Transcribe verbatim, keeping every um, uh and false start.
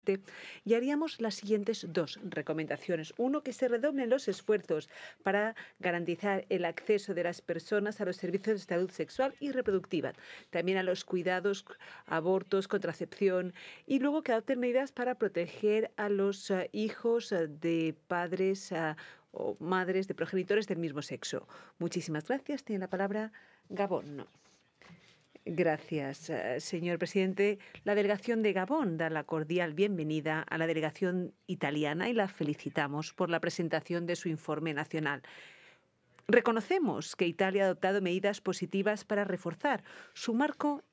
Y haríamos las siguientes dos recomendaciones. Uno, que se redoblen los esfuerzos para garantizar el acceso de las personas a los servicios de salud sexual y reproductiva, también a los cuidados, abortos, contracepción, y luego que adopten medidas para proteger a los uh, hijos uh, de padres uh, o madres de progenitores del mismo sexo. Muchísimas gracias. Tiene la palabra Gabón. Gracias, eh, señor presidente. La delegación de Gabón da la cordial bienvenida a la delegación italiana y la felicitamos por la presentación de su informe nacional. Reconocemos que Italia ha adoptado medidas positivas para reforzar su marco